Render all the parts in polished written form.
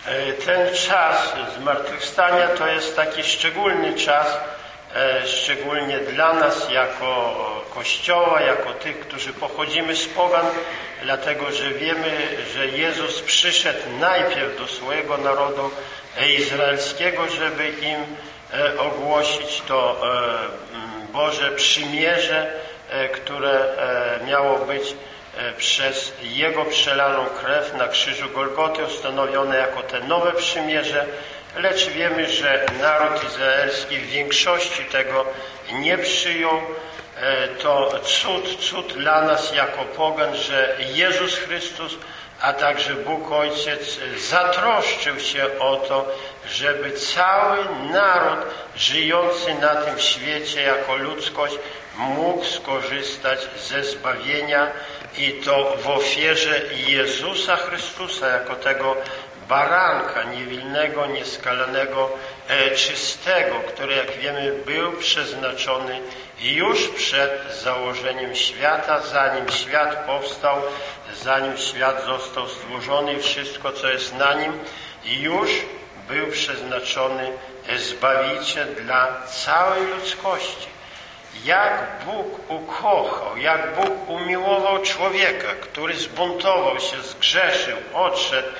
Ten czas zmartwychwstania to jest taki szczególny czas, szczególnie dla nas jako Kościoła, jako tych, którzy pochodzimy z pogan, dlatego że wiemy, że Jezus przyszedł najpierw do swojego narodu izraelskiego, żeby im ogłosić to Boże przymierze, które miało być przez Jego przelaną krew na krzyżu Golgoty ustanowione jako te nowe przymierze, lecz wiemy, że naród izraelski w większości tego nie przyjął. To cud dla nas jako pogan, że Jezus Chrystus, a także Bóg Ojciec zatroszczył się o to, żeby cały naród żyjący na tym świecie jako ludzkość mógł skorzystać ze zbawienia i to w ofierze Jezusa Chrystusa jako tego baranka niewinnego, nieskalanego, czystego, który, jak wiemy, był przeznaczony już przed założeniem świata, zanim świat powstał, zanim świat został stworzony i wszystko, co jest na nim, już był przeznaczony Zbawiciel dla całej ludzkości. Jak Bóg ukochał, jak Bóg umiłował człowieka, który zbuntował się, zgrzeszył, odszedł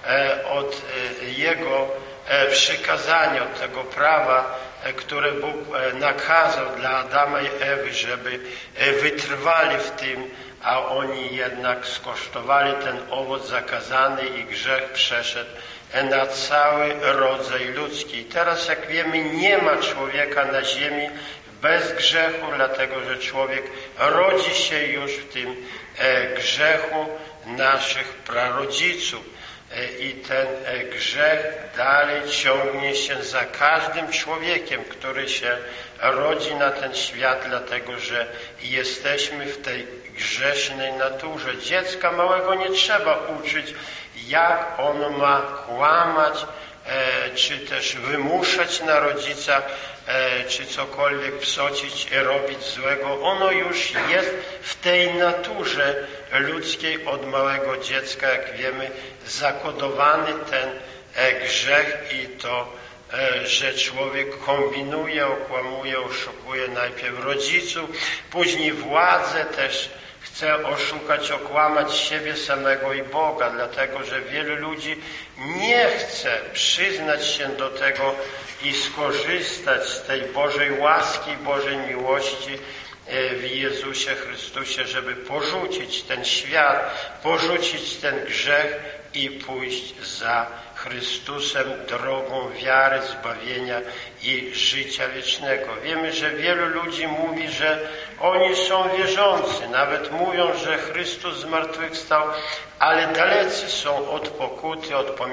od Jego przykazania, od tego prawa, które Bóg nakazał dla Adama i Ewy, żeby wytrwali w tym, a oni jednak skosztowali ten owoc zakazany i grzech przeszedł na cały rodzaj ludzki. I teraz, jak wiemy, nie ma człowieka na ziemi bez grzechu, dlatego że człowiek rodzi się już w tym grzechu naszych prarodziców. I ten grzech dalej ciągnie się za każdym człowiekiem, który się rodzi na ten świat, dlatego że jesteśmy w tej grzesznej naturze. Dziecka małego nie trzeba uczyć, jak ono ma kłamać, czy też wymuszać na rodzicach, czy cokolwiek psocić, robić złego. Ono już jest w tej naturze ludzkiej od małego dziecka, jak wiemy, zakodowany ten grzech i to, że człowiek kombinuje, okłamuje, oszukuje najpierw rodziców, później władzę też chce oszukać, okłamać siebie samego i Boga, dlatego że wielu ludzi nie chce przyznać się do tego i skorzystać z tej Bożej łaski, Bożej miłości w Jezusie Chrystusie, żeby porzucić ten świat, porzucić ten grzech i pójść za Chrystusem drogą wiary, zbawienia i życia wiecznego. Wiemy, że wielu ludzi mówi, że oni są wierzący, nawet mówią, że Chrystus zmartwychwstał, ale dalecy są od pokuty,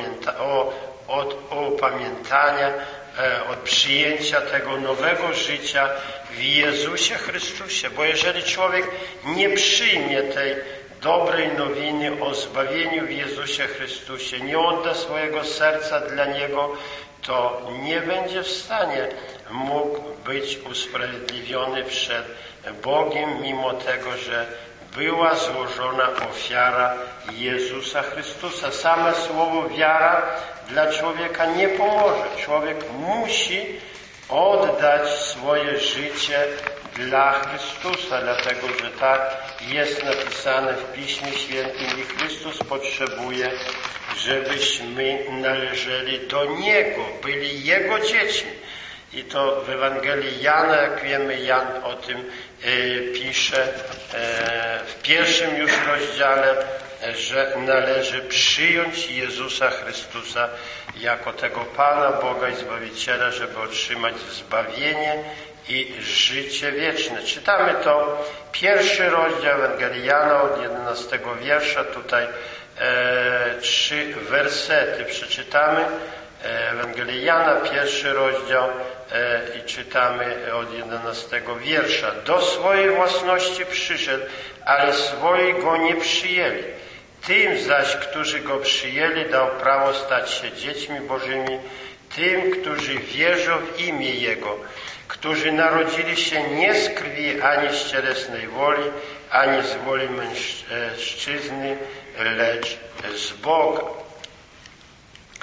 od opamiętania, od przyjęcia tego nowego życia w Jezusie Chrystusie. Bo jeżeli człowiek nie przyjmie tej dobrej nowiny o zbawieniu w Jezusie Chrystusie, nie odda swojego serca dla Niego, to nie będzie w stanie mógł być usprawiedliwiony przed Bogiem, mimo tego, że była złożona ofiara Jezusa Chrystusa. Same słowo wiara dla człowieka nie pomoże. Człowiek musi oddać swoje życie dla Chrystusa, dlatego że tak jest napisane w Piśmie Świętym i Chrystus potrzebuje, żebyśmy należeli do Niego, byli Jego dziećmi. I to w Ewangelii Jana, jak wiemy, Jan o tym pisze w pierwszym już rozdziale, że należy przyjąć Jezusa Chrystusa jako tego Pana, Boga i Zbawiciela, żeby otrzymać zbawienie i życie wieczne. Czytamy to, pierwszy rozdział Ewangelii Jana od 11 wiersza, tutaj 3 wersety przeczytamy. Ewangelii Jana, pierwszy rozdział i czytamy od 11 wiersza. Do swojej własności przyszedł, ale swoi go nie przyjęli. Tym zaś, którzy go przyjęli, dał prawo stać się dziećmi Bożymi, tym, którzy wierzą w imię Jego, którzy narodzili się nie z krwi, ani z cielesnej woli, ani z woli mężczyzny, lecz z Boga.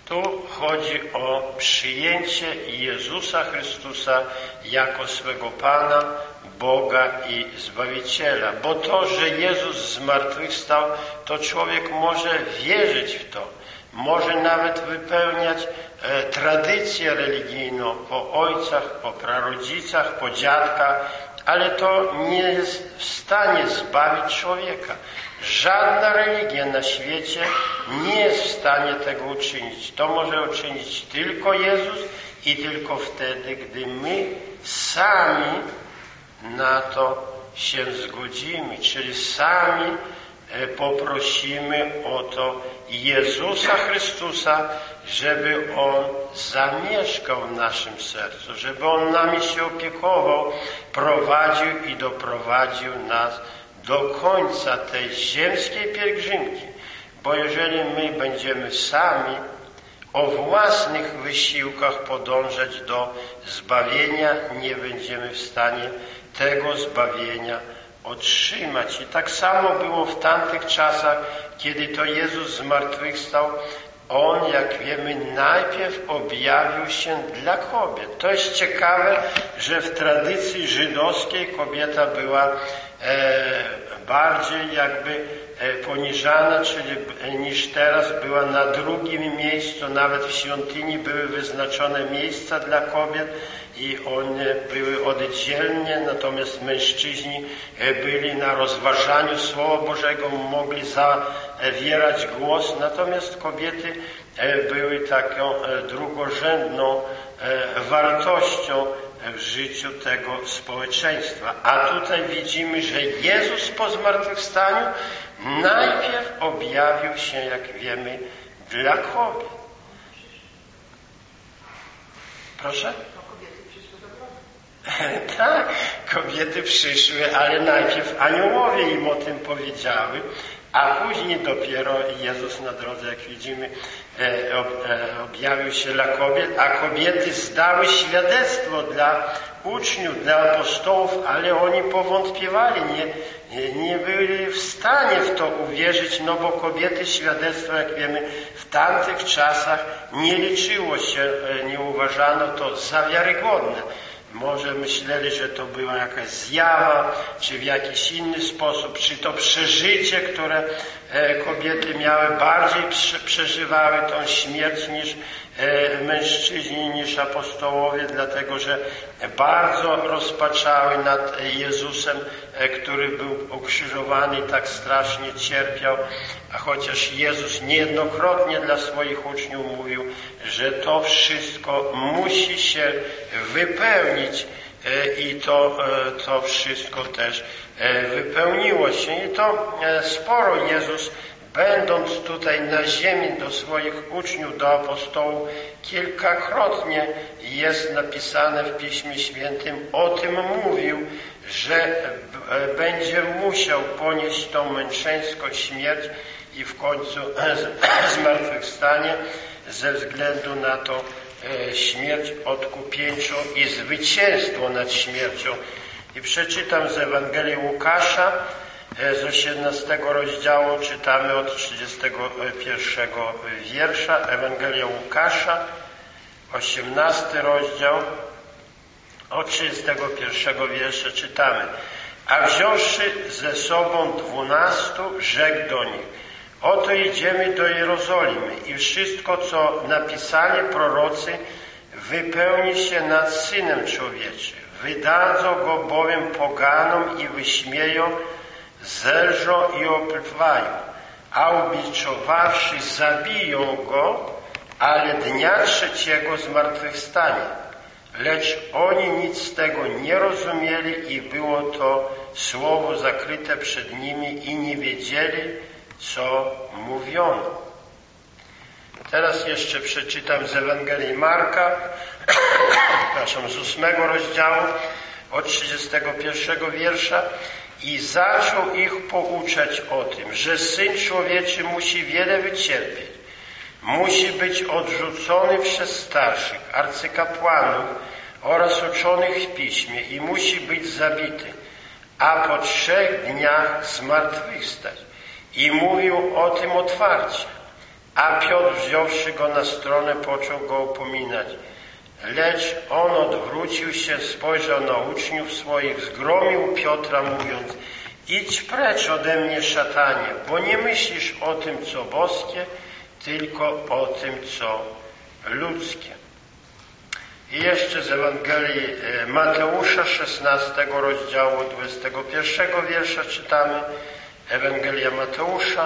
Tu chodzi o przyjęcie Jezusa Chrystusa jako swego Pana, Boga i Zbawiciela. Bo to, że Jezus zmartwychwstał, to człowiek może wierzyć w to. Może nawet wypełniać tradycję religijną po ojcach, po prarodzicach, po dziadkach, ale to nie jest w stanie zbawić człowieka. Żadna religia na świecie nie jest w stanie tego uczynić. To może uczynić tylko Jezus i tylko wtedy, gdy my sami na to się zgodzimy, czyli sami poprosimy o to Jezusa Chrystusa, żeby On zamieszkał w naszym sercu, żeby On nami się opiekował, prowadził i doprowadził nas do końca tej ziemskiej pielgrzymki. Bo jeżeli my będziemy sami o własnych wysiłkach podążać do zbawienia, nie będziemy w stanie tego zbawienia otrzymać. I tak samo było w tamtych czasach, kiedy to Jezus zmartwychwstał. On, jak wiemy, najpierw objawił się dla kobiet. To jest ciekawe, że w tradycji żydowskiej kobieta była bardziej jakby poniżana, czyli niż teraz, była na drugim miejscu. Nawet w świątyni były wyznaczone miejsca dla kobiet i one były oddzielnie, natomiast mężczyźni byli na rozważaniu Słowa Bożego, mogli zawierać głos, natomiast kobiety były taką drugorzędną wartością w życiu tego społeczeństwa. A tutaj widzimy, że Jezus po zmartwychwstaniu najpierw objawił się, jak wiemy, dla kobiet. Proszę? Tak, kobiety przyszły, ale najpierw aniołowie im o tym powiedziały, a później dopiero Jezus na drodze, jak widzimy, objawił się dla kobiet, a kobiety zdały świadectwo dla uczniów, dla apostołów, ale oni powątpiewali, nie byli w stanie w to uwierzyć, no bo kobiety świadectwo, jak wiemy, w tamtych czasach nie liczyło się, nie uważano to za wiarygodne. Może myśleli, że to była jakaś zjawa, czy w jakiś inny sposób, czy to przeżycie, które kobiety miały, bardziej przeżywały tą śmierć niż mężczyźni, niż apostołowie, dlatego że bardzo rozpaczały nad Jezusem, który był ukrzyżowany i tak strasznie cierpiał, a chociaż Jezus niejednokrotnie dla swoich uczniów mówił, że to wszystko musi się wypełnić i to wszystko też wypełniło się. I to sporo Jezus, będąc tutaj na ziemi, do swoich uczniów, do apostołów, kilkakrotnie jest napisane w Piśmie Świętym, o tym mówił, że będzie musiał ponieść tą męczeńską śmierć i w końcu zmartwychwstanie ze względu na to śmierć odkupieńczą i zwycięstwo nad śmiercią. I przeczytam z Ewangelii Łukasza, z 18 rozdziału, czytamy od 31 wiersza. Ewangelia Łukasza, 18 rozdział, od 31 wiersza czytamy. A wziąwszy ze sobą 12, rzekł do nich: oto idziemy do Jerozolimy i wszystko, co napisali prorocy, wypełni się nad Synem Człowieczym. Wydadzą go bowiem poganom i wyśmieją, zelżą i opluwają, a ubiczowawszy zabiją go, ale dnia trzeciego zmartwychwstanie. Lecz oni nic z tego nie rozumieli i było to słowo zakryte przed nimi i nie wiedzieli, co mówiono. Teraz jeszcze przeczytam z Ewangelii Marka, z 8 rozdziału, od 31 wiersza. I zaczął ich pouczać o tym, że Syn Człowieczy musi wiele wycierpieć, musi być odrzucony przez starszych, arcykapłanów oraz uczonych w Piśmie i musi być zabity, a po 3 dniach zmartwychwstać. I mówił o tym otwarcie. A Piotr, wziąwszy go na stronę, począł go upominać. Lecz on odwrócił się, spojrzał na uczniów swoich, zgromił Piotra, mówiąc: idź precz ode mnie, szatanie, bo nie myślisz o tym, co boskie, tylko o tym, co ludzkie. I jeszcze z Ewangelii Mateusza, 16 rozdziału, 21 wiersza czytamy. Ewangelia Mateusza,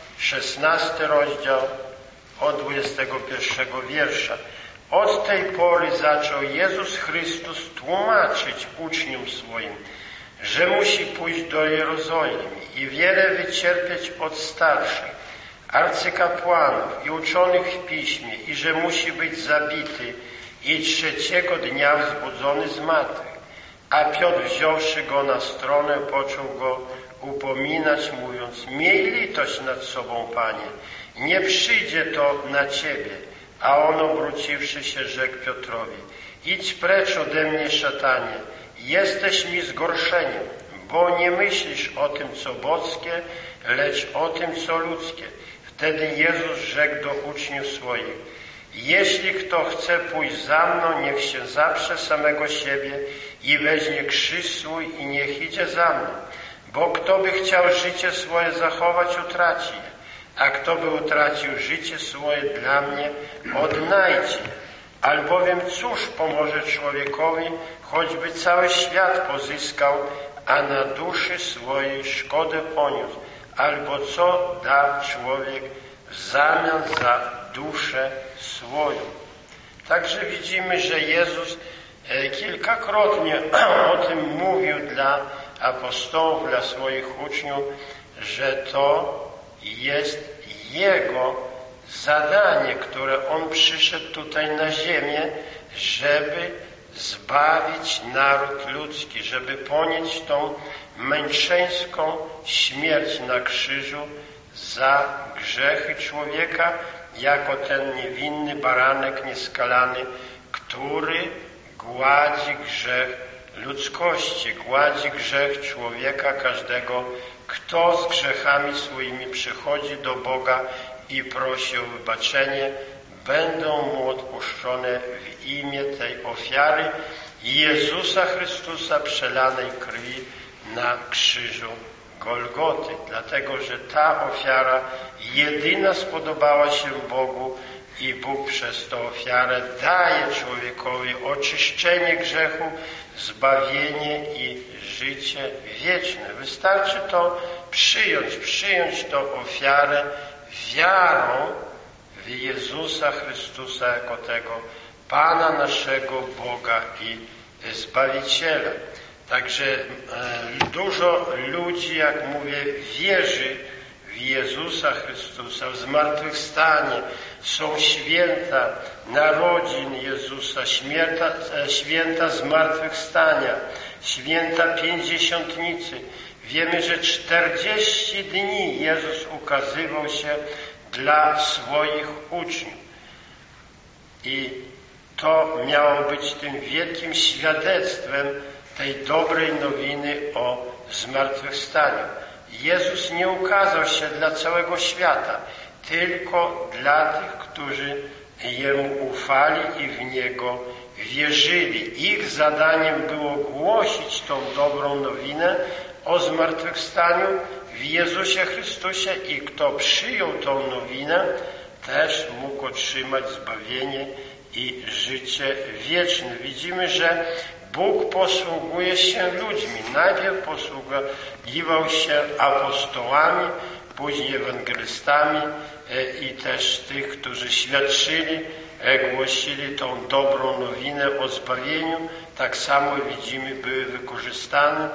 16 rozdział, od 21 wiersza. Od tej pory zaczął Jezus Chrystus tłumaczyć uczniom swoim, że musi pójść do Jerozolimy i wiele wycierpieć od starszych, arcykapłanów i uczonych w piśmie, i że musi być zabity i trzeciego dnia wzbudzony z martwych. A Piotr, wziąwszy go na stronę, począł go upominać, mówiąc: miej litość nad sobą, Panie, nie przyjdzie to na Ciebie. A on, obróciwszy się, rzekł Piotrowi: idź precz ode mnie, szatanie, jesteś mi zgorszeniem, bo nie myślisz o tym, co boskie, lecz o tym, co ludzkie. Wtedy Jezus rzekł do uczniów swoich: jeśli kto chce pójść za mną, niech się zaprze samego siebie i weźmie krzyż swój i niech idzie za mną. Bo kto by chciał życie swoje zachować, utraci je, a kto by utracił życie swoje dla mnie, odnajdzie. Albowiem cóż pomoże człowiekowi, choćby cały świat pozyskał, a na duszy swojej szkodę poniósł? Albo co da człowiek w zamian za duszę swoją? Także widzimy, że Jezus kilkakrotnie o tym mówił dla apostołów, dla swoich uczniów, że to jest Jego zadanie, które On przyszedł tutaj na ziemię, żeby zbawić naród ludzki, żeby ponieść tą męczeńską śmierć na krzyżu za grzechy człowieka, jako ten niewinny baranek nieskalany, który gładzi grzech ludzkości, gładzi grzech człowieka każdego, kto z grzechami swoimi przychodzi do Boga i prosi o wybaczenie, będą mu odpuszczone w imię tej ofiary Jezusa Chrystusa, przelanej krwi na krzyżu Golgoty. Dlatego, że ta ofiara jedyna spodobała się Bogu i Bóg przez tę ofiarę daje człowiekowi oczyszczenie grzechu, zbawienie i życie wieczne. Wystarczy to przyjąć tę ofiarę wiarą w Jezusa Chrystusa jako tego Pana naszego Boga i Zbawiciela. Także dużo ludzi, jak mówię, wierzy w Jezusa Chrystusa, w zmartwychwstanie. Są święta narodzin Jezusa, święta zmartwychwstania, święta Pięćdziesiątnicy. Wiemy, że 40 dni Jezus ukazywał się dla swoich uczniów. I to miało być tym wielkim świadectwem tej dobrej nowiny o zmartwychwstaniu. Jezus nie ukazał się dla całego świata, tylko dla tych, którzy Jemu ufali i w Niego wierzyli. Ich zadaniem było głosić tą dobrą nowinę o zmartwychwstaniu w Jezusie Chrystusie i kto przyjął tą nowinę, też mógł otrzymać zbawienie i życie wieczne. Widzimy, że Bóg posługuje się ludźmi. Najpierw posługiwał się apostołami, później ewangelistami i też tych, którzy świadczyli, głosili tą dobrą nowinę o zbawieniu. Tak samo widzimy, były wykorzystane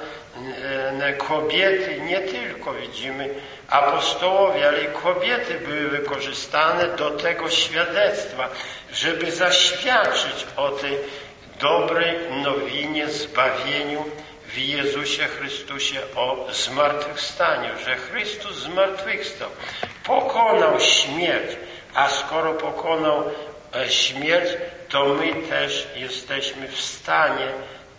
kobiety, nie tylko widzimy apostołowie, ale i kobiety były wykorzystane do tego świadectwa, żeby zaświadczyć o tej dobrej nowinie, zbawieniu w Jezusie Chrystusie, o zmartwychwstaniu, że Chrystus zmartwychwstał, pokonał śmierć, a skoro pokonał śmierć, to my też jesteśmy w stanie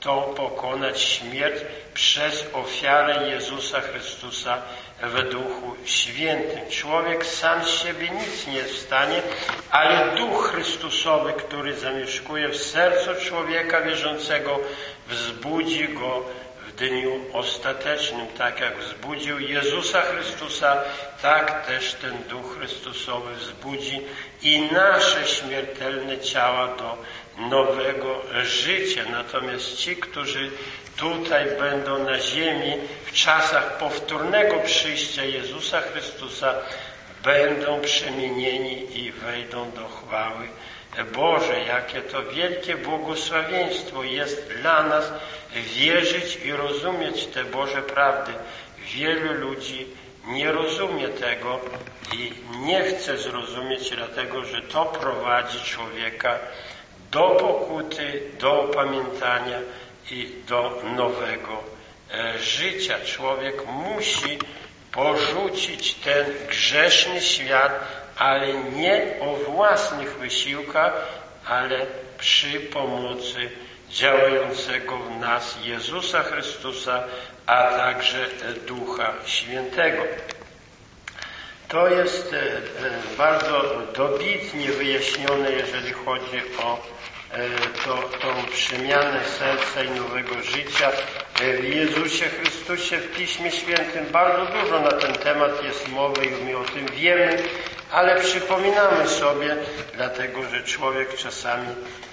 to pokonać śmierć przez ofiarę Jezusa Chrystusa w Duchu Świętym. Człowiek sam z siebie nic nie jest w stanie, ale Duch Chrystusowy, który zamieszkuje w sercu człowieka wierzącego, wzbudzi go w dniu ostatecznym. Tak jak wzbudził Jezusa Chrystusa, tak też ten Duch Chrystusowy wzbudzi i nasze śmiertelne ciała do nowego życia. Natomiast ci, którzy tutaj będą na ziemi w czasach powtórnego przyjścia Jezusa Chrystusa, będą przemienieni i wejdą do chwały Bożej. Jakie to wielkie błogosławieństwo jest dla nas wierzyć i rozumieć te Boże prawdy. Wielu ludzi nie rozumie tego i nie chce zrozumieć, dlatego że to prowadzi człowieka do pokuty, do opamiętania i do nowego życia. Człowiek musi porzucić ten grzeszny świat, ale nie o własnych wysiłkach, ale przy pomocy działającego w nas Jezusa Chrystusa, a także Ducha Świętego. To jest bardzo dobitnie wyjaśnione, jeżeli chodzi o tą przemianę serca i nowego życia w Jezusie Chrystusie. W Piśmie Świętym bardzo dużo na ten temat jest mowy i my o tym wiemy, ale przypominamy sobie, dlatego że człowiek czasami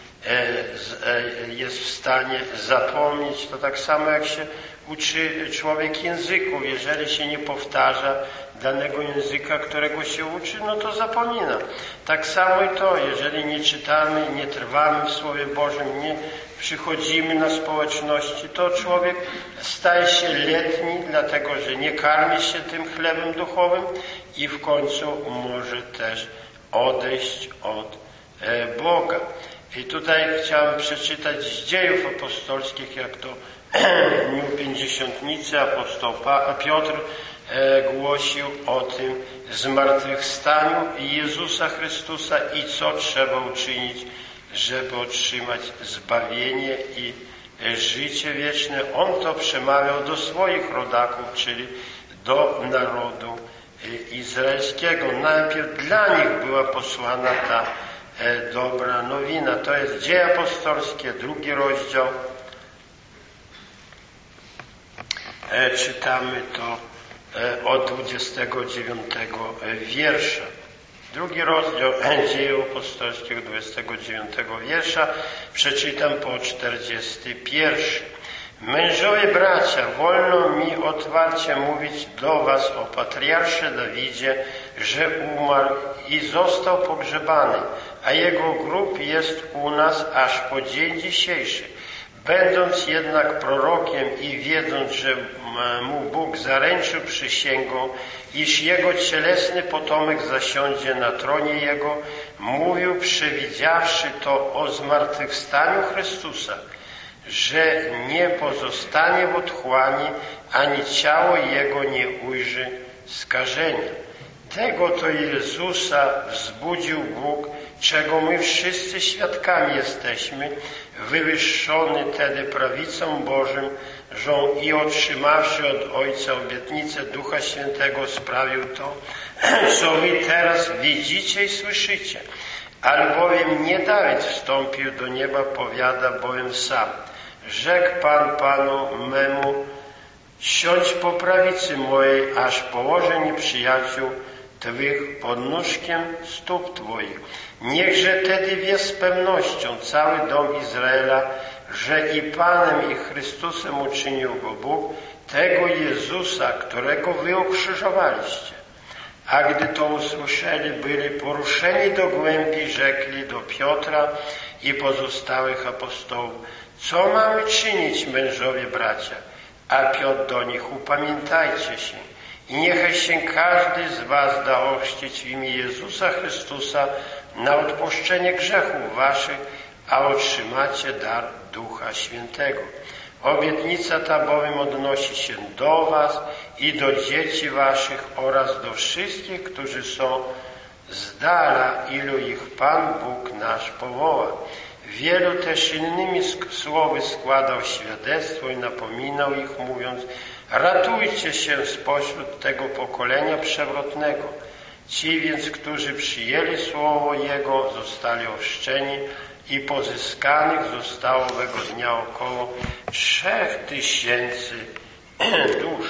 jest w stanie zapomnieć. To tak samo jak się uczy człowiek języków. Jeżeli się nie powtarza danego języka, którego się uczy, no to zapomina. Tak samo i to, jeżeli nie czytamy, nie trwamy w Słowie Bożym, nie przychodzimy na społeczności, to człowiek staje się letni, dlatego że nie karmi się tym chlebem duchowym i w końcu może też odejść od Boga. I tutaj chciałem przeczytać z Dziejów Apostolskich, jak to w dniu Pięćdziesiątnicy apostoł Piotr głosił o tym zmartwychwstaniu Jezusa Chrystusa i co trzeba uczynić, żeby otrzymać zbawienie i życie wieczne. On to przemawiał do swoich rodaków, czyli do narodu izraelskiego. Najpierw dla nich była posłana ta dobra nowina. To jest Dzieje Apostolskie, 2 rozdział. Czytamy to od 29 wiersza. 2 rozdział Dziejów Apostolskich, 29 wiersza. Przeczytam po 41. Mężowie bracia, wolno mi otwarcie mówić do was o patriarsze Dawidzie, że umarł i został pogrzebany, a jego grób jest u nas aż po dzień dzisiejszy. Będąc jednak prorokiem i wiedząc, że mu Bóg zaręczył przysięgą, iż jego cielesny potomek zasiądzie na tronie jego, mówił, przewidziawszy to o zmartwychwstaniu Chrystusa, że nie pozostanie w otchłani, ani ciało jego nie ujrzy skażenia. Tego to Jezusa wzbudził Bóg, czego my wszyscy świadkami jesteśmy, wywyższony tedy prawicą Bożym, że i otrzymawszy od Ojca obietnicę Ducha Świętego sprawił to, co wy teraz widzicie i słyszycie. Albowiem nie Dawid wstąpił do nieba, powiada bowiem sam. Rzekł Pan Panu memu, siądź po prawicy mojej, aż położę nieprzyjaciół Twych pod nóżkiem stóp Twoich. Niechże tedy wie z pewnością cały dom Izraela, że i Panem i Chrystusem uczynił go Bóg, tego Jezusa, którego wy ukrzyżowaliście. A gdy to usłyszeli, byli poruszeni do głębi, rzekli do Piotra i pozostałych apostołów, co mamy czynić, mężowie bracia? A Piotr do nich, upamiętajcie się i niechaj się każdy z was da ochrzcić w imię Jezusa Chrystusa na odpuszczenie grzechów waszych, a otrzymacie dar Ducha Świętego. Obietnica ta bowiem odnosi się do was i do dzieci waszych oraz do wszystkich, którzy są z dala, ilu ich Pan Bóg nasz powoła. Wielu też innymi słowy składał świadectwo i napominał ich, mówiąc: ratujcie się spośród tego pokolenia przewrotnego. Ci więc, którzy przyjęli słowo Jego, zostali ochrzczeni i pozyskanych zostało owego dnia około 3000 dusz.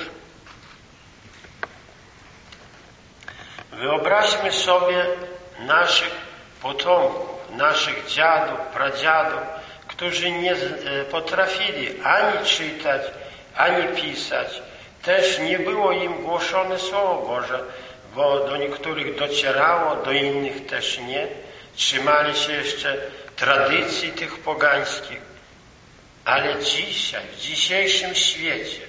Wyobraźmy sobie naszych potomków, naszych dziadów, pradziadów, którzy nie potrafili ani czytać, ani pisać. Też nie było im głoszone Słowo Boże, bo do niektórych docierało, do innych też nie. Trzymali się jeszcze tradycji tych pogańskich. Ale dzisiaj, w dzisiejszym świecie,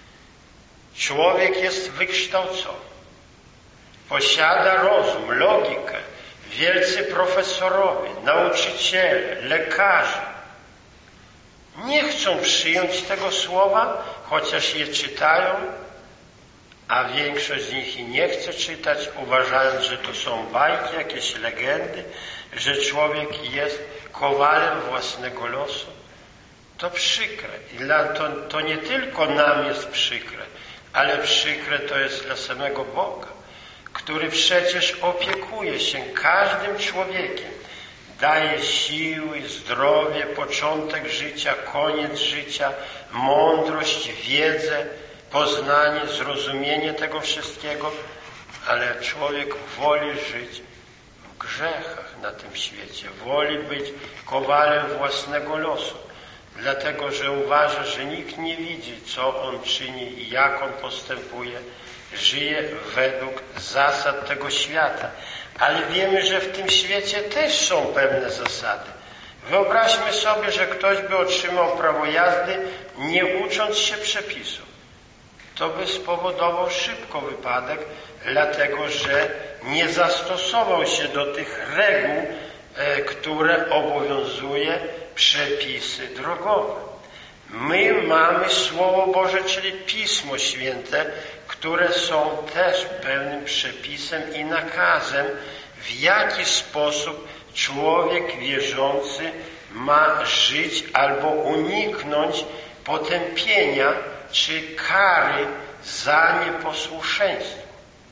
człowiek jest wykształcony. Posiada rozum, logikę. Wielcy profesorowie, nauczyciele, lekarze nie chcą przyjąć tego słowa, chociaż je czytają, a większość z nich i nie chce czytać, uważając, że to są bajki, jakieś legendy, że człowiek jest kowalem własnego losu. To przykre. I to nie tylko nam jest przykre, ale przykre to jest dla samego Boga, który przecież opiekuje się każdym człowiekiem. Daje siły, zdrowie, początek życia, koniec życia, mądrość, wiedzę, poznanie, zrozumienie tego wszystkiego, ale człowiek woli żyć w grzechach na tym świecie, woli być kowalem własnego losu, dlatego że uważa, że nikt nie widzi, co on czyni i jak on postępuje, żyje według zasad tego świata. Ale wiemy, że w tym świecie też są pewne zasady. Wyobraźmy sobie, że ktoś by otrzymał prawo jazdy, nie ucząc się przepisów. To by spowodował szybko wypadek, dlatego że nie zastosował się do tych reguł, które obowiązuje przepisy drogowe. My mamy Słowo Boże, czyli Pismo Święte, które są też pewnym przepisem i nakazem, w jaki sposób człowiek wierzący ma żyć albo uniknąć potępienia czy kary za nieposłuszeństwo.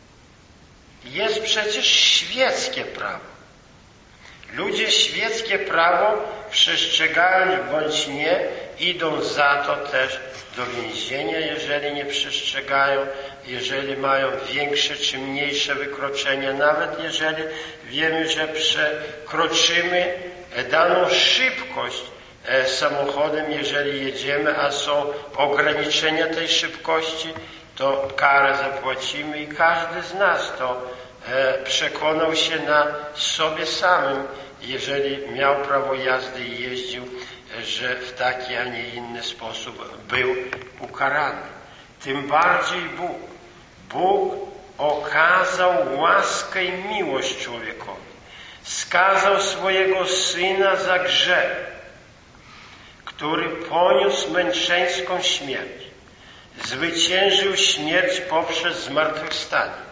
Jest przecież świeckie prawo. Ludzie świeckie prawo przestrzegają bądź nie, idą za to też do więzienia, jeżeli nie przestrzegają, jeżeli mają większe czy mniejsze wykroczenia, nawet jeżeli wiemy, że przekroczymy daną szybkość samochodem, jeżeli jedziemy, a są ograniczenia tej szybkości, to karę zapłacimy i każdy z nas to przekonał się na sobie samym, jeżeli miał prawo jazdy i jeździł, że w taki, a nie inny sposób był ukarany. Tym bardziej Bóg okazał łaskę i miłość człowiekowi. Skazał swojego Syna za grzech, który poniósł męczeńską śmierć. Zwyciężył śmierć poprzez zmartwychwstanie.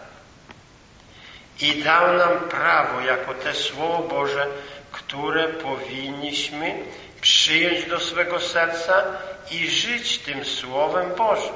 I dał nam prawo, jako te Słowo Boże, które powinniśmy przyjąć do swego serca i żyć tym Słowem Bożym.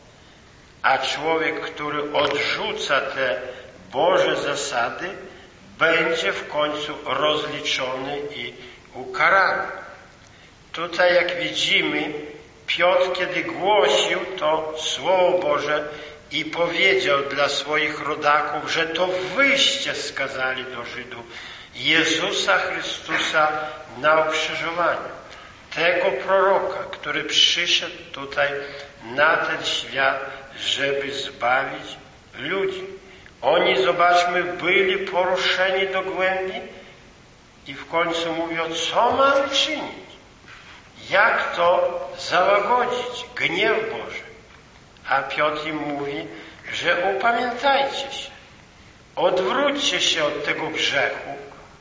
A człowiek, który odrzuca te Boże zasady, będzie w końcu rozliczony i ukarany. Tutaj, jak widzimy, Piotr, kiedy głosił to Słowo Boże i powiedział dla swoich rodaków, że to wyście skazali do Żydów Jezusa Chrystusa na ukrzyżowaniu. Tego proroka, który przyszedł tutaj na ten świat, żeby zbawić ludzi. Oni, zobaczmy, byli poruszeni do głębi i w końcu mówią, co mamy czynić? Jak to załagodzić? Gniew Boży. A Piotr im mówi, że upamiętajcie się, odwróćcie się od tego grzechu,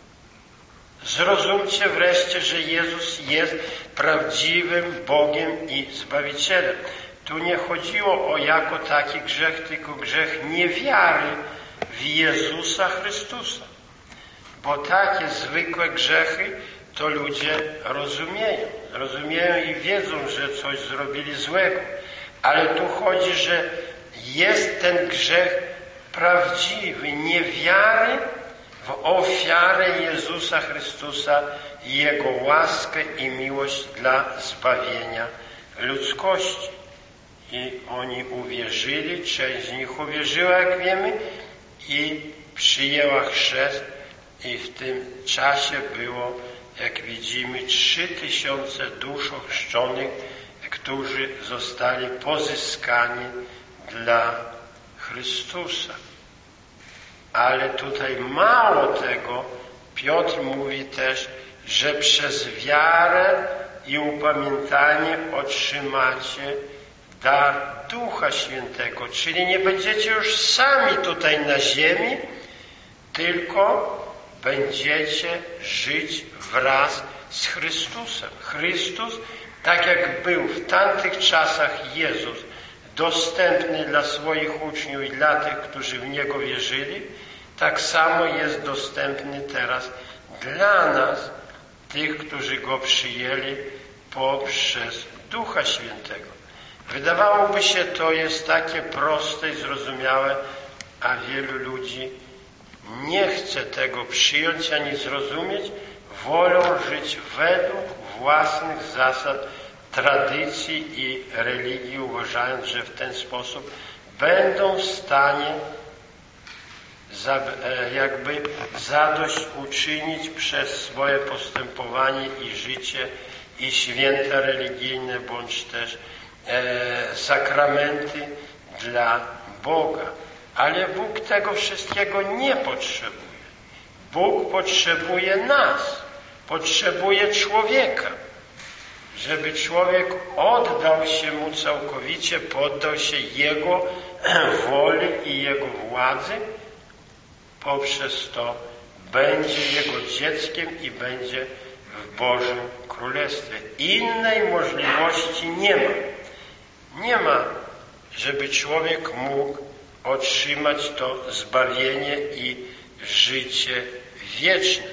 zrozumcie wreszcie, że Jezus jest prawdziwym Bogiem i Zbawicielem. Tu nie chodziło o jako taki grzech, tylko grzech niewiary w Jezusa Chrystusa. Bo takie zwykłe grzechy to ludzie rozumieją i wiedzą, że coś zrobili złego. Ale tu chodzi, że jest ten grzech prawdziwy, niewiary w ofiarę Jezusa Chrystusa i Jego łaskę i miłość dla zbawienia ludzkości. I oni uwierzyli, część z nich uwierzyła, jak wiemy, i przyjęła chrzest. I w tym czasie było, jak widzimy, 3000 dusz ochrzczonych, którzy zostali pozyskani dla Chrystusa. Ale tutaj mało tego, Piotr mówi też, że przez wiarę i upamiętanie otrzymacie dar Ducha Świętego, czyli nie będziecie już sami tutaj na ziemi, tylko będziecie żyć wraz z Chrystusem. Chrystus, tak jak był w tamtych czasach Jezus, dostępny dla swoich uczniów i dla tych, którzy w Niego wierzyli, tak samo jest dostępny teraz dla nas, tych, którzy Go przyjęli poprzez Ducha Świętego. Wydawałoby się, to jest takie proste i zrozumiałe, a wielu ludzi nie chce tego przyjąć ani zrozumieć, wolą żyć według własnych zasad, tradycji i religii, uważając, że w ten sposób będą w stanie jakby zadośćuczynić przez swoje postępowanie i życie i święta religijne, bądź też sakramenty dla Boga. Ale Bóg tego wszystkiego nie potrzebuje. Bóg potrzebuje nas, potrzebuje człowieka, żeby człowiek oddał się Mu całkowicie, poddał się Jego woli i Jego władzy. Poprzez to będzie Jego dzieckiem i będzie w Bożym Królestwie. Innej możliwości nie ma. Nie ma, żeby człowiek mógł otrzymać to zbawienie i życie wieczne.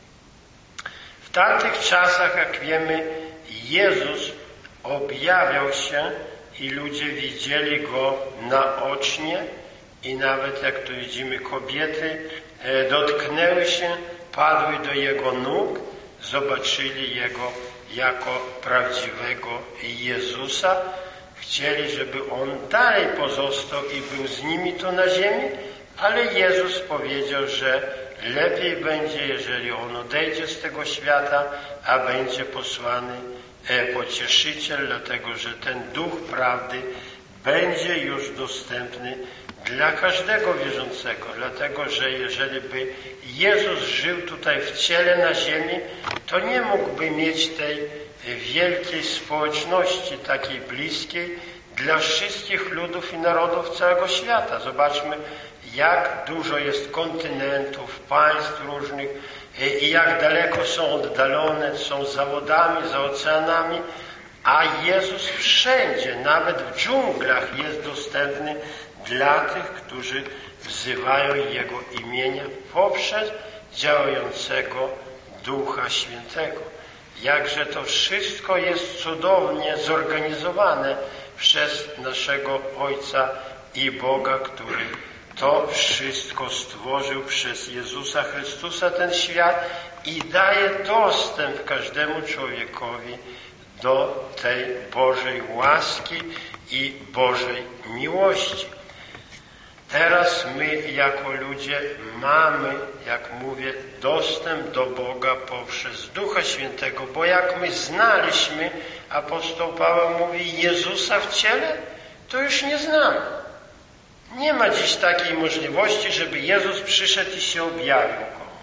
W tamtych czasach, jak wiemy, Jezus objawiał się i ludzie widzieli Go naocznie i nawet, jak tu widzimy, kobiety dotknęły się, padły do Jego nóg, zobaczyli Jego jako prawdziwego Jezusa. Chcieli, żeby On dalej pozostał i był z nimi tu na ziemi, ale Jezus powiedział, że lepiej będzie, jeżeli On odejdzie z tego świata, a będzie posłany Pocieszyciel, dlatego że ten Duch Prawdy będzie już dostępny dla każdego wierzącego, dlatego że jeżeli by Jezus żył tutaj w ciele na ziemi, to nie mógłby mieć tej wielkiej społeczności, takiej bliskiej dla wszystkich ludów i narodów całego świata. Zobaczmy, jak dużo jest kontynentów, państw różnych i jak daleko są oddalone, są za wodami, za oceanami, a Jezus wszędzie, nawet w dżunglach jest dostępny dla tych, którzy wzywają Jego imienia poprzez działającego Ducha Świętego. Jakże to wszystko jest cudownie zorganizowane przez naszego Ojca i Boga, który to wszystko stworzył przez Jezusa Chrystusa, ten świat, i daje dostęp każdemu człowiekowi do tej Bożej łaski i Bożej miłości. Teraz my jako ludzie mamy, jak mówię, dostęp do Boga poprzez Ducha Świętego, bo jak my znaliśmy, apostoł Paweł mówi, Jezusa w ciele, to już nie znamy. Nie ma dziś takiej możliwości, żeby Jezus przyszedł i się objawił komuś.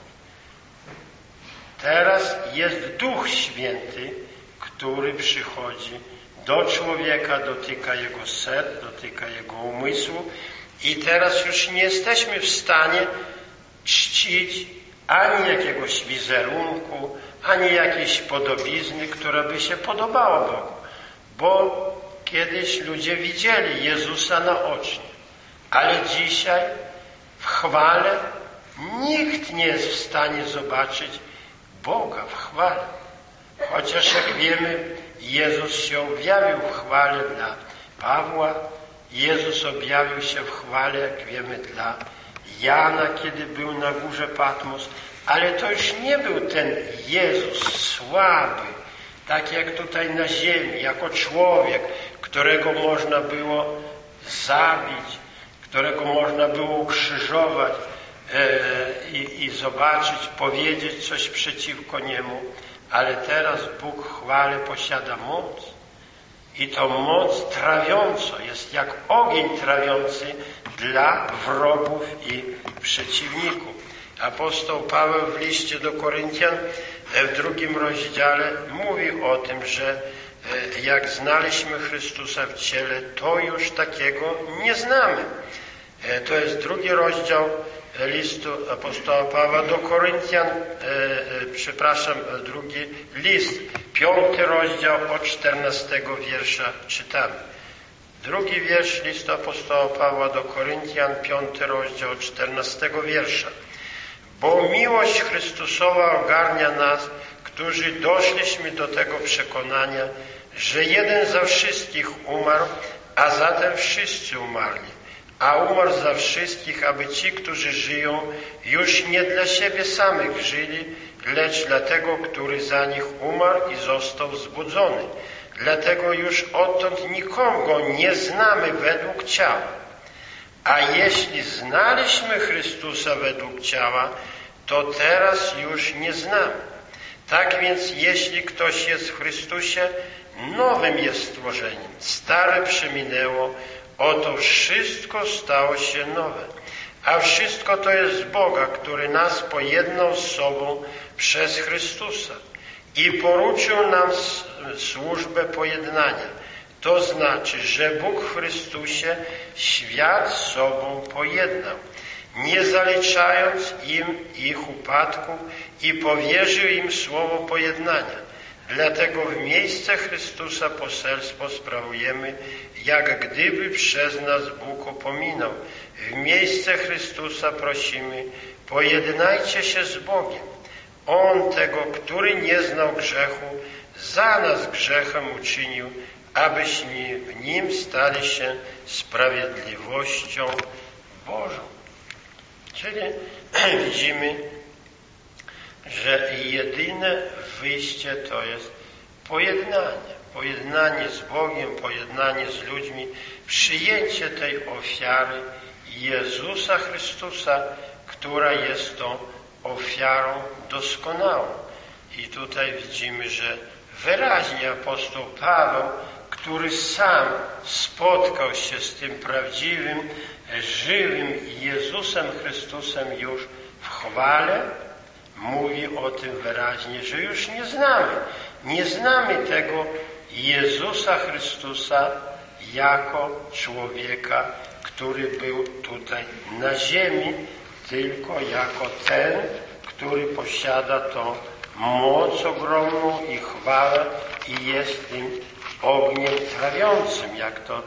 Teraz jest Duch Święty, który przychodzi do człowieka, dotyka jego serc, dotyka jego umysłu i teraz już nie jesteśmy w stanie czcić ani jakiegoś wizerunku, ani jakiejś podobizny, która by się podobała Bogu. Bo kiedyś ludzie widzieli Jezusa naocznie, ale dzisiaj w chwale nikt nie jest w stanie zobaczyć Boga w chwale. Chociaż jak wiemy, Jezus się objawił w chwale dla Pawła, Jezus objawił się w chwale, jak wiemy, dla Jana, kiedy był na górze Patmos, ale to już nie był ten Jezus słaby, tak jak tutaj na ziemi, jako człowiek, którego można było zabić, którego można było ukrzyżować i zobaczyć, powiedzieć coś przeciwko niemu, ale teraz Bóg w chwale posiada moc. I to moc trawiąca jest jak ogień trawiący dla wrogów i przeciwników. Apostoł Paweł w liście do Koryntian w 2 rozdziale mówi o tym, że jak znaliśmy Chrystusa w ciele, to już takiego nie znamy. To jest 2 rozdział listu apostoła Pawła do Koryntian, 2 list, 5 rozdział od 14 wiersza czytamy. 2 wiersz listu apostoła Pawła do Koryntian, 5 rozdział od 14 wiersza. Bo miłość Chrystusowa ogarnia nas, którzy doszliśmy do tego przekonania, że jeden za wszystkich umarł, a zatem wszyscy umarli. A umarł za wszystkich, aby ci, którzy żyją, już nie dla siebie samych żyli, lecz dla tego, który za nich umarł i został wzbudzony. Dlatego już odtąd nikogo nie znamy według ciała. A jeśli znaliśmy Chrystusa według ciała, to teraz już nie znamy. Tak więc, jeśli ktoś jest w Chrystusie, nowym jest stworzeniem. Stare przeminęło, oto wszystko stało się nowe. A wszystko to jest z Boga, który nas pojednał z sobą przez Chrystusa i poruczył nam służbę pojednania. To znaczy, że Bóg w Chrystusie świat z sobą pojednał, nie zaliczając im ich upadków, i powierzył im słowo pojednania. Dlatego w miejsce Chrystusa poselstwo sprawujemy, jak gdyby przez nas Bóg upominał. W miejsce Chrystusa prosimy, pojednajcie się z Bogiem. On tego, który nie znał grzechu, za nas grzechem uczynił, abyśmy w nim stali się sprawiedliwością Bożą. Czyli widzimy, że jedyne wyjście to jest pojednanie. Pojednanie z Bogiem, pojednanie z ludźmi, przyjęcie tej ofiary Jezusa Chrystusa, która jest tą ofiarą doskonałą. I tutaj widzimy, że wyraźnie apostoł Paweł, który sam spotkał się z tym prawdziwym, żywym Jezusem Chrystusem już w chwale, mówi o tym wyraźnie, że już nie znamy. Nie znamy tego Jezusa Chrystusa jako człowieka, który był tutaj na ziemi, tylko jako ten, który posiada tą moc ogromną i chwałę i jest tym ogniem trawiącym, jak to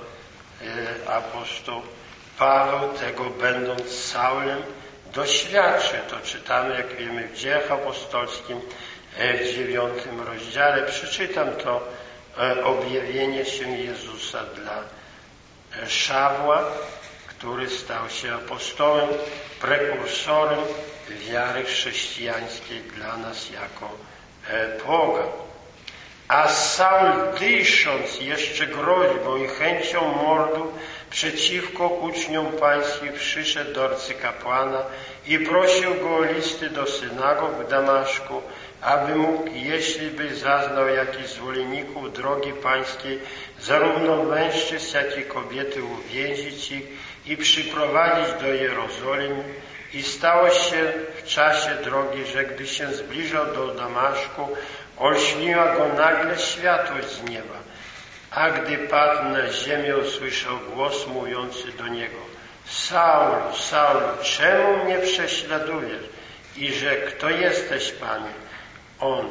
apostoł Paweł tego, będąc Saulem, doświadczy. To czytamy, jak wiemy, w Dziejach Apostolskich w 9 rozdziale. Przeczytam to objawienie się Jezusa dla Szawła, który stał się apostołem, prekursorem wiary chrześcijańskiej dla nas jako Boga. A Saul, dysząc jeszcze groźbą i chęcią mordu przeciwko uczniom pańskich, przyszedł do arcykapłana i prosił go o listy do synagog w Damaszku, aby mógł, jeśli by zaznał jakichś zwolenników drogi pańskiej, zarówno mężczyzn, jak i kobiety, uwięzić ich i przyprowadzić do Jerozolimy. I stało się w czasie drogi, że gdy się zbliżał do Damaszku, olśniła go nagle światłość z nieba. A gdy padł na ziemię, usłyszał głos mówiący do niego: Saulu, Saulu, czemu mnie prześladujesz? I że kto jesteś, Panie? On: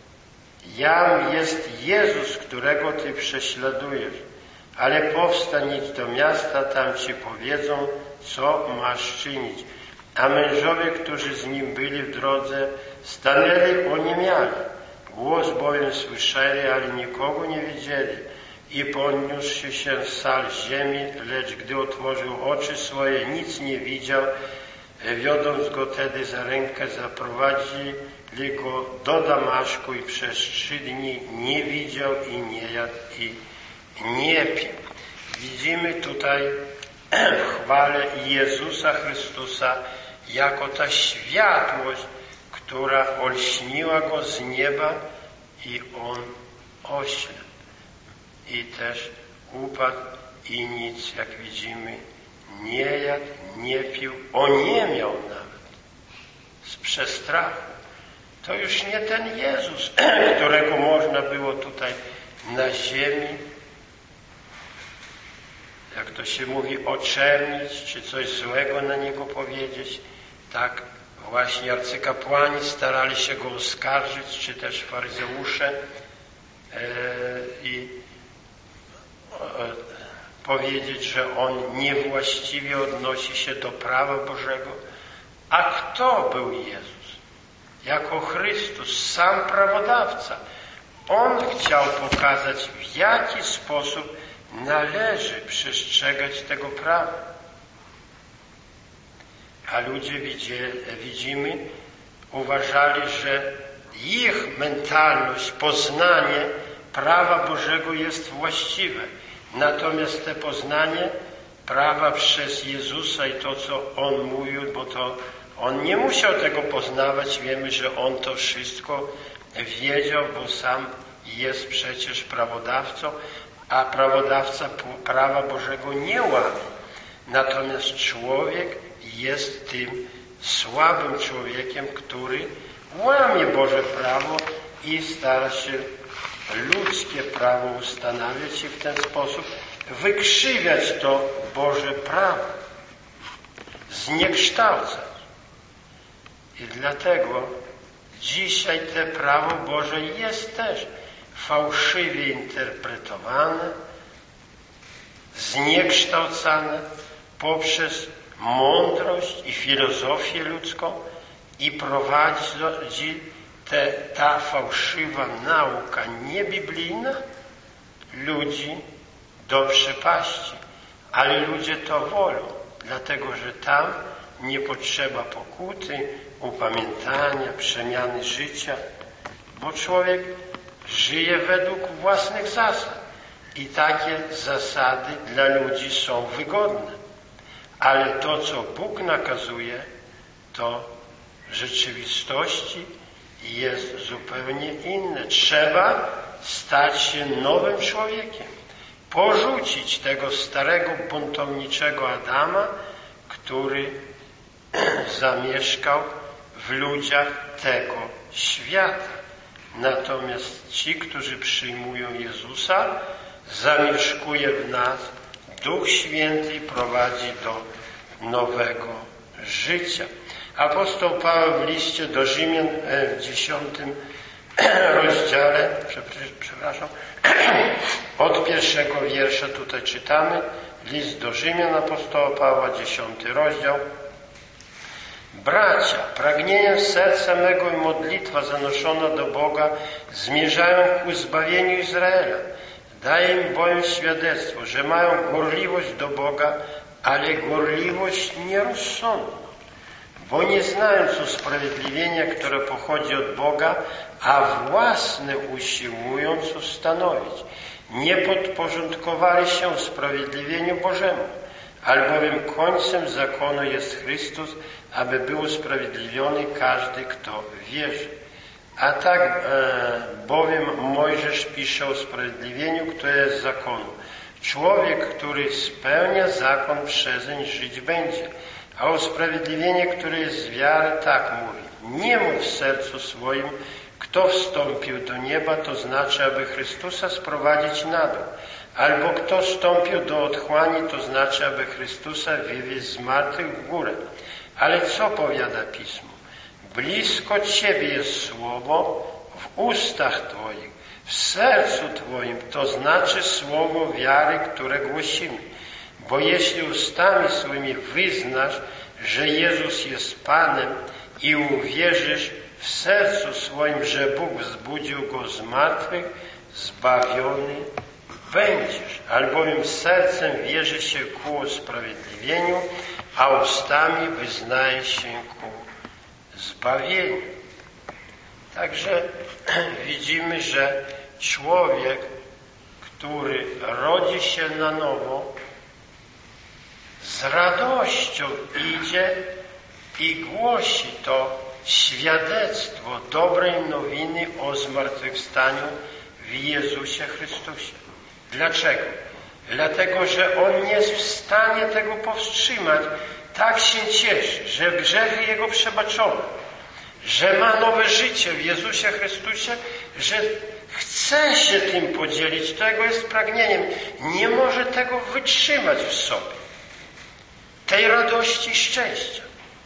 jam jest Jezus, którego Ty prześladujesz. Ale powstań, idź do miasta, tam Ci powiedzą, co masz czynić. A mężowie, którzy z nim byli w drodze, stanęli oniemiali. Głos bowiem słyszeli, ale nikogo nie widzieli. I podniósłszy się z sal ziemi, lecz gdy otworzył oczy swoje, nic nie widział. Wiodąc go tedy za rękę, zaprowadzili go do Damaszku i przez 3 dni nie widział i nie jadł i nie pił. Widzimy tutaj w chwale Jezusa Chrystusa jako ta światłość, która olśniła go z nieba i on oślepł. I też upadł i nic, jak widzimy, nie jadł, nie pił, oniemiał nawet z przestrachu. To już nie ten Jezus, którego można było tutaj na ziemi, jak to się mówi, oczernić, czy coś złego na niego powiedzieć. Tak właśnie arcykapłani starali się go oskarżyć, czy też faryzeusze i powiedzieć, że on niewłaściwie odnosi się do prawa Bożego. A kto był Jezus? Jako Chrystus, sam prawodawca. On chciał pokazać, w jaki sposób należy przestrzegać tego prawa. A ludzie widzimy, uważali, że ich mentalność, poznanie prawa Bożego jest właściwe. Natomiast te poznanie prawa przez Jezusa i to, co On mówił, bo to On nie musiał tego poznawać. Wiemy, że On to wszystko wiedział, bo sam jest przecież prawodawcą, a prawodawca prawa Bożego nie łamie. Natomiast człowiek jest tym słabym człowiekiem, który łamie Boże prawo i stara się ludzkie prawo ustanawiać i w ten sposób wykrzywiać to Boże prawo, zniekształcać. I dlatego dzisiaj te prawo Boże jest też fałszywie interpretowane, zniekształcane poprzez mądrość i filozofię ludzką i prowadzi ta fałszywa nauka niebiblijna ludzi do przepaści. Ale ludzie to wolą, dlatego że tam nie potrzeba pokuty, upamiętania, przemiany życia, bo człowiek żyje według własnych zasad i takie zasady dla ludzi są wygodne. Ale to, co Bóg nakazuje, to w rzeczywistości jest zupełnie inne. Trzeba stać się nowym człowiekiem. Porzucić tego starego, buntowniczego Adama, który zamieszkał w ludziach tego świata. Natomiast ci, którzy przyjmują Jezusa, zamieszkuje w nas Duch Święty i prowadzi do nowego życia. Apostoł Paweł w liście do Rzymian w 10 rozdziale, od 1 wiersza tutaj czytamy, list do Rzymian apostoła Pawła, 10 rozdział. Bracia, pragnieniem serca mego i modlitwa zanoszona do Boga zmierzają ku zbawieniu Izraela. Daję im bowiem świadectwo, że mają gorliwość do Boga, ale gorliwość nierozsądną, bo nie znając usprawiedliwienia, które pochodzi od Boga, a własne usiłując ustanowić, nie podporządkowali się usprawiedliwieniu Bożemu, albowiem końcem zakonu jest Chrystus, aby był usprawiedliwiony każdy, kto wierzy. A tak bowiem Mojżesz pisze o usprawiedliwieniu, które jest z zakonu. Człowiek, który spełnia zakon, przezeń żyć będzie. A usprawiedliwienie, które jest z wiary, tak mówi. Nie mów w sercu swoim, kto wstąpił do nieba, to znaczy, aby Chrystusa sprowadzić na dół. Albo kto wstąpił do otchłani, to znaczy, aby Chrystusa wywieźć z martwych w górę. Ale co powiada Pismo? Blisko Ciebie jest słowo w ustach Twoich, w sercu Twoim, to znaczy słowo wiary, które głosimy. Bo jeśli ustami swymi wyznasz, że Jezus jest Panem i uwierzysz w w sercu swoim, że Bóg wzbudził go z martwych, zbawiony będziesz. Albowiem sercem wierzy się ku usprawiedliwieniu, a ustami wyznaje się ku zbawieniu. Także widzimy, że człowiek, który rodzi się na nowo, z radością idzie i głosi to świadectwo dobrej nowiny o zmartwychwstaniu w Jezusie Chrystusie. Dlaczego? Dlatego, że on nie jest w stanie tego powstrzymać. Tak się cieszy, że grzechy jego przebaczone, że ma nowe życie w Jezusie Chrystusie, że chce się tym podzielić, to jego jest pragnieniem. Nie może tego wytrzymać w sobie. Tej radości i szczęścia.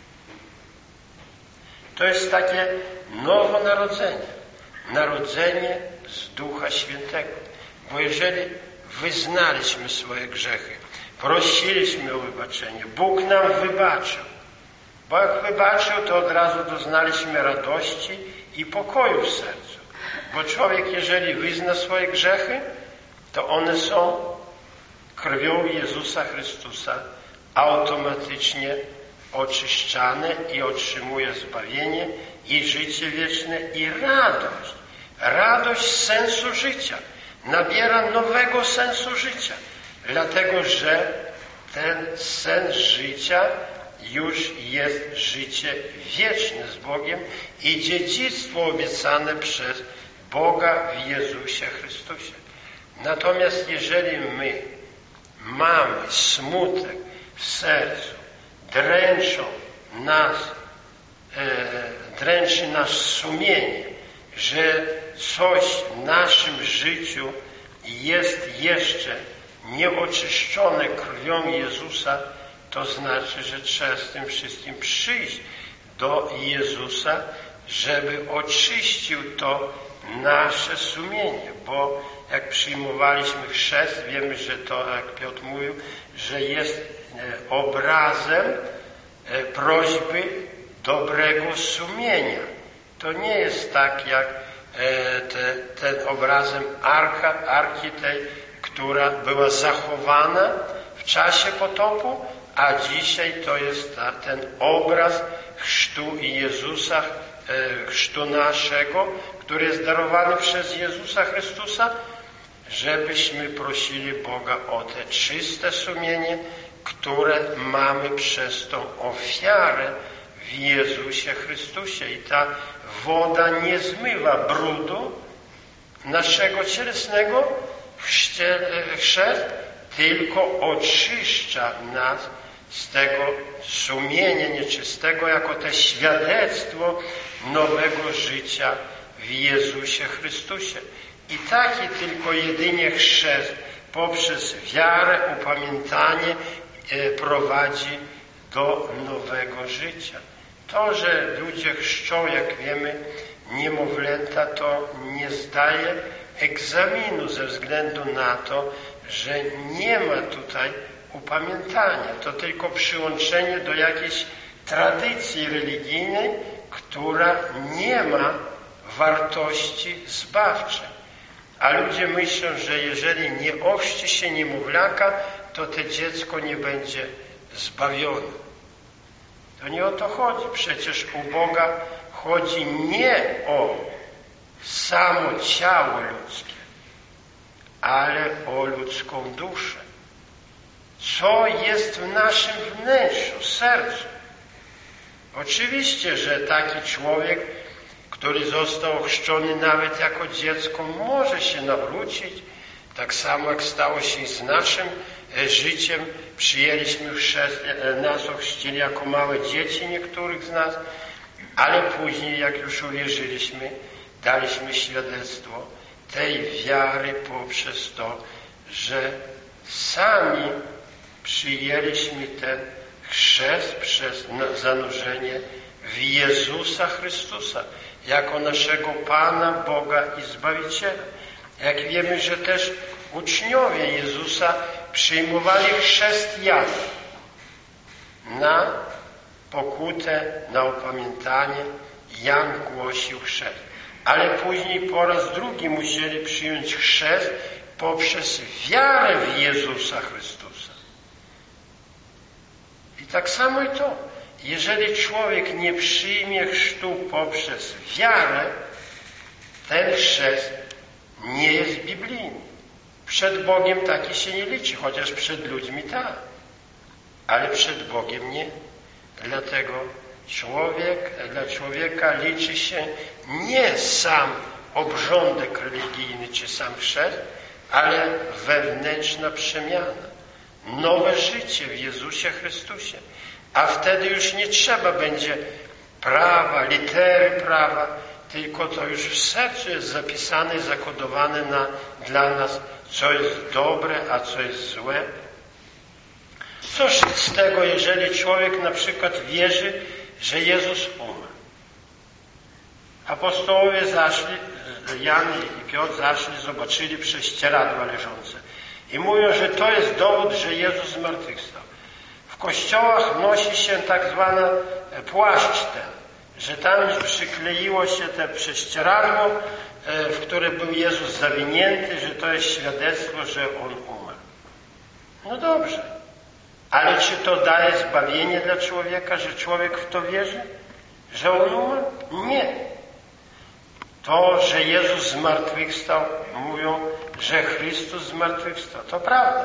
To jest takie nowonarodzenie. Narodzenie z Ducha Świętego. Bo jeżeli wyznaliśmy swoje grzechy, prosiliśmy o wybaczenie, Bóg nam wybaczył. Bo jak wybaczył, to od razu doznaliśmy radości i pokoju w sercu. Bo człowiek, jeżeli wyzna swoje grzechy, to one są krwią Jezusa Chrystusa automatycznie oczyszczane i otrzymuje zbawienie i życie wieczne i radość. Radość z sensu życia. Nabiera nowego sensu życia. Dlatego, że ten sens życia już jest życie wieczne z Bogiem i dziedzictwo obiecane przez Boga w Jezusie Chrystusie. Natomiast jeżeli my mamy smutek w sercu, dręczy nas sumienie, że coś w naszym życiu jest jeszcze nieoczyszczone krwią Jezusa, to znaczy, że trzeba z tym wszystkim przyjść do Jezusa, żeby oczyścił to nasze sumienie. Bo jak przyjmowaliśmy chrzest, wiemy, że to, jak Piotr mówił, że jest obrazem prośby dobrego sumienia. To nie jest tak, jak ten obrazem arki tej, która była zachowana w czasie potopu, a dzisiaj to jest ten obraz chrztu Jezusa, chrztu naszego, który jest darowany przez Jezusa Chrystusa, żebyśmy prosili Boga o te czyste sumienie, które mamy przez tą ofiarę w Jezusie Chrystusie. I ta woda nie zmywa brudu naszego cielesnego chrzest, tylko oczyszcza nas z tego sumienia nieczystego, jako te świadectwo nowego życia w Jezusie Chrystusie. I taki tylko jedynie chrzest poprzez wiarę, upamiętanie prowadzi do nowego życia. To, że ludzie chrzczą, jak wiemy, niemowlęta, to nie zdaje egzaminu ze względu na to, że nie ma tutaj upamiętania. To tylko przyłączenie do jakiejś tradycji religijnej, która nie ma wartości zbawczej. A ludzie myślą, że jeżeli nie ochrzci się niemowlaka, to to dziecko nie będzie zbawione. To nie o to chodzi. Przecież u Boga chodzi nie o samo ciało ludzkie, ale o ludzką duszę. Co jest w naszym wnętrzu, sercu. Oczywiście, że taki człowiek, który został ochrzczony nawet jako dziecko, może się nawrócić, tak samo jak stało się z naszym życiem. Przyjęliśmy chrzest, nas ochrzcili jako małe dzieci niektórych z nas, ale później, jak już uwierzyliśmy, daliśmy świadectwo tej wiary poprzez to, że sami przyjęliśmy ten chrzest przez zanurzenie w Jezusa Chrystusa jako naszego Pana, Boga i Zbawiciela. Jak wiemy, że też uczniowie Jezusa przyjmowali chrzest jak? Na pokutę, na upamiętanie Jan głosił chrzest. Ale później po raz drugi musieli przyjąć chrzest poprzez wiarę w Jezusa Chrystusa. I tak samo i to. Jeżeli człowiek nie przyjmie chrztu poprzez wiarę, ten chrzest nie jest biblijny. Przed Bogiem taki się nie liczy, chociaż przed ludźmi tak. Ale przed Bogiem nie. Dlatego dla człowieka liczy się nie sam obrządek religijny czy sam chrzest, ale wewnętrzna przemiana. Nowe życie w Jezusie Chrystusie. A wtedy już nie trzeba będzie prawa, litery prawa, tylko to już w sercu jest zapisane i zakodowane dla nas, co jest dobre, a co jest złe. Cóż z tego, jeżeli człowiek na przykład wierzy, że Jezus umarł? Apostołowie zaszli, Jan i Piotr zaszli, zobaczyli prześcieradła leżące i mówią, że to jest dowód, że Jezus zmartwychwstał. W kościołach nosi się tak zwana płaszcz ten, że tam przykleiło się te prześcieradło, w które był Jezus zawinięty, że to jest świadectwo, że On umarł. No dobrze, ale czy to daje zbawienie dla człowieka, że człowiek w to wierzy? Że On umarł? Nie. To, że Jezus zmartwychwstał, mówią, że Chrystus zmartwychwstał. To prawda.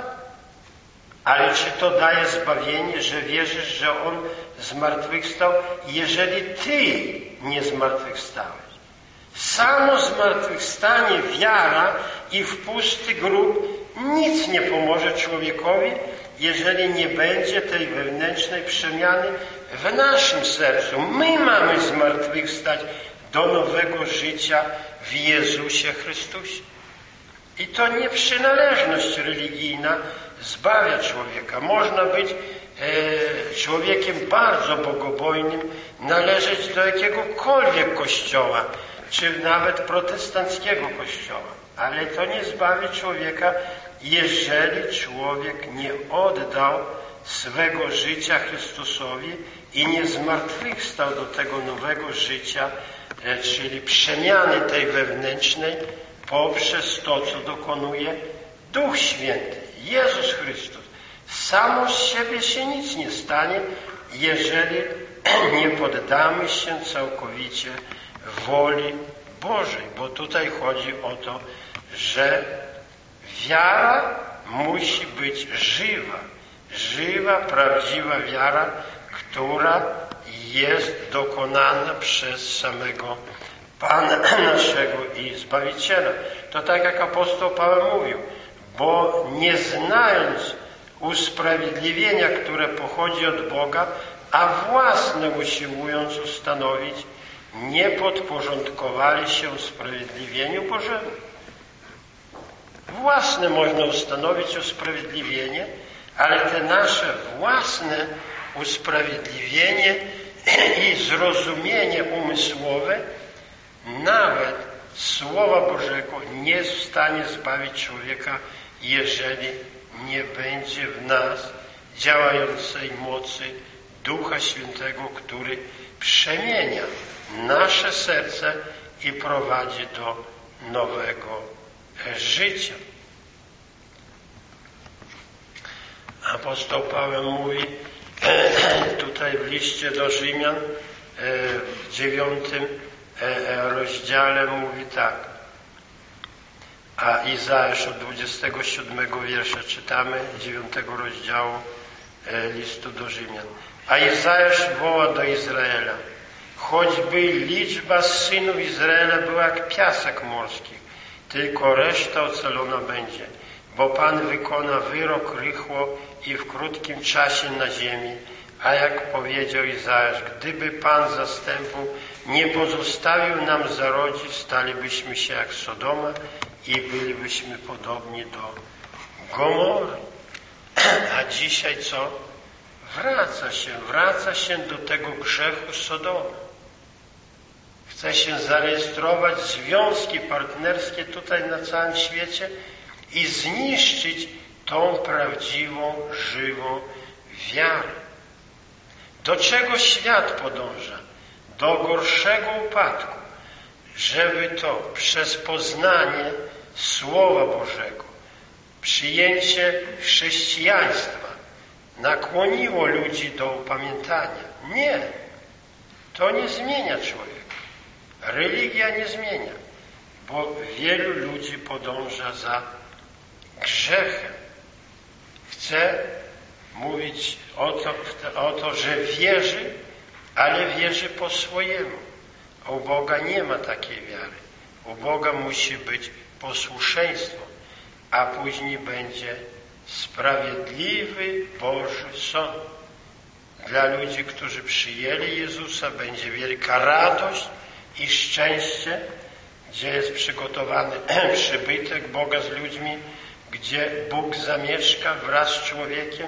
Ale czy to daje zbawienie, że wierzysz, że On zmartwychwstał, jeżeli Ty nie zmartwychwstałeś? Samo zmartwychwstanie, wiara i w pusty grób nic nie pomoże człowiekowi, jeżeli nie będzie tej wewnętrznej przemiany w naszym sercu. My mamy zmartwychwstać do nowego życia w Jezusie Chrystusie. I to nie przynależność religijna zbawia człowieka. Można być człowiekiem bardzo bogobojnym, należeć do jakiegokolwiek kościoła, czy nawet protestanckiego kościoła. Ale to nie zbawi człowieka, jeżeli człowiek nie oddał swego życia Chrystusowi i nie zmartwychwstał do tego nowego życia, czyli przemiany tej wewnętrznej poprzez to, co dokonuje Duch Święty, Jezus Chrystus. Samo z siebie się nic nie stanie, jeżeli nie poddamy się całkowicie woli Bożej, bo tutaj chodzi o to, że wiara musi być żywa, prawdziwa wiara, która jest dokonana przez samego Pana naszego i Zbawiciela. To tak jak apostoł Paweł mówił, bo nie znając usprawiedliwienia, które pochodzi od Boga, a własne usiłując ustanowić, nie podporządkowali się usprawiedliwieniu Bożemu. Własne można ustanowić usprawiedliwienie, ale te nasze własne usprawiedliwienie i zrozumienie umysłowe nawet Słowa Bożego nie jest w stanie zbawić człowieka, jeżeli nie będzie w nas działającej mocy Ducha Świętego, który przemienia nasze serce i prowadzi do nowego życia. Apostoł Paweł mówi tutaj w liście do Rzymian w 9 rozdziale mówi tak, a Izajasz od 27 wiersza czytamy 9 rozdziału listu do Rzymian. A Izajasz woła do Izraela, choćby liczba synów Izraela była jak piasek morski, tylko reszta ocalona będzie, bo Pan wykona wyrok rychło i w krótkim czasie na ziemi. A jak powiedział Izajasz, gdyby Pan zastępu nie pozostawił nam zarodzi, stalibyśmy się jak Sodoma i bylibyśmy podobni do Gomory. A dzisiaj co? Wraca się do tego grzechu Sodomy. Chce się zarejestrować związki partnerskie tutaj na całym świecie i zniszczyć tą prawdziwą, żywą wiarę. Do czego świat podąża? do gorszego upadku, żeby to przez poznanie Słowa Bożego, przyjęcie chrześcijaństwa nakłoniło ludzi do upamiętania. Nie, to nie zmienia człowieka. Religia nie zmienia, bo wielu ludzi podąża za grzechem. Chce mówić o to, że wierzy, ale wierzy po swojemu. U Boga nie ma takiej wiary. U Boga musi być posłuszeństwo, a później będzie sprawiedliwy Boży sąd. Dla ludzi, którzy przyjęli Jezusa, będzie wielka radość i szczęście, gdzie jest przygotowany przybytek Boga z ludźmi, gdzie Bóg zamieszka wraz z człowiekiem.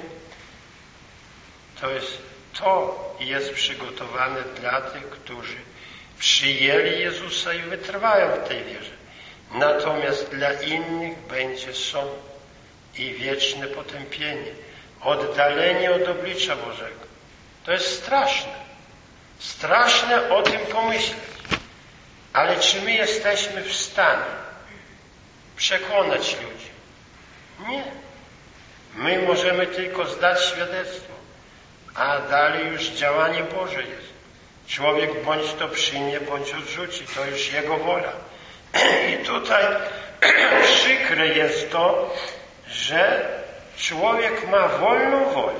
To jest przygotowane dla tych, którzy przyjęli Jezusa i wytrwają w tej wierze. Natomiast dla innych będzie sąd i wieczne potępienie, oddalenie od oblicza Bożego. To jest straszne. Straszne o tym pomyśleć. Ale czy my jesteśmy w stanie przekonać ludzi? Nie. My możemy tylko zdać świadectwo, a dalej już działanie Boże jest. Człowiek bądź to przyjmie, bądź odrzuci. To już jego wola. I tutaj przykre jest to, że człowiek ma wolną wolę.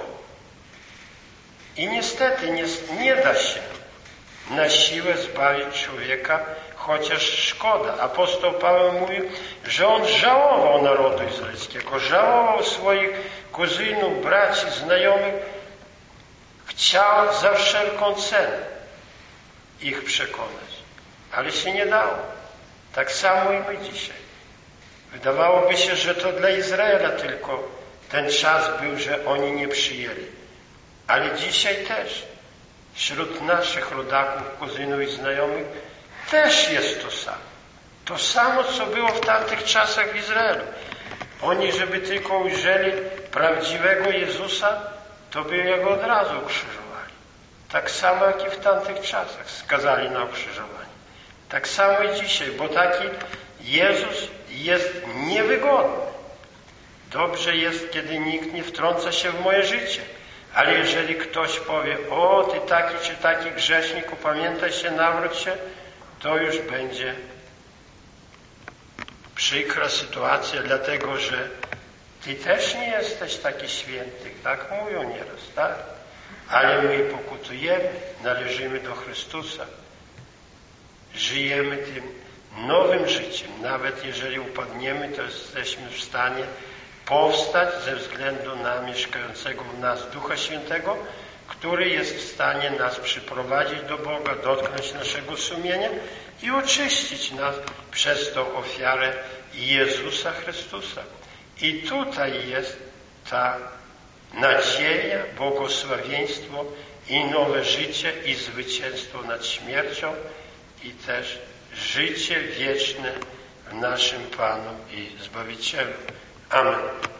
I niestety nie da się na siłę zbawić człowieka, chociaż szkoda. Apostoł Paweł mówił, że on żałował narodu izraelskiego, żałował swoich kuzynów, braci, znajomych, chciał za wszelką cenę ich przekonać, ale się nie dało. Tak samo i my dzisiaj. Wydawałoby się, że to dla Izraela tylko ten czas był, że oni nie przyjęli. Ale dzisiaj też wśród naszych rodaków, kuzynów i znajomych też jest to samo. To samo, co było w tamtych czasach w Izraelu. Oni, żeby tylko ujrzeli prawdziwego Jezusa, to by Jego od razu ukrzyżowali. Tak samo, jak i w tamtych czasach skazali na ukrzyżowanie. Tak samo i dzisiaj, bo taki Jezus jest niewygodny. Dobrze jest, kiedy nikt nie wtrąca się w moje życie. Ale jeżeli ktoś powie, o, ty taki czy taki grzesznik, upamiętaj się, nawróć się, to już będzie przykra sytuacja, dlatego że ty też nie jesteś taki święty, tak mówią nieraz, tak? Ale my pokutujemy, należymy do Chrystusa. Żyjemy tym nowym życiem. Nawet jeżeli upadniemy, to jesteśmy w stanie powstać ze względu na mieszkającego w nas Ducha Świętego, który jest w stanie nas przyprowadzić do Boga, dotknąć naszego sumienia i oczyścić nas przez tą ofiarę Jezusa Chrystusa. I tutaj jest ta nadzieja, błogosławieństwo i nowe życie i zwycięstwo nad śmiercią i też życie wieczne w naszym Panu i Zbawicielu. Amen.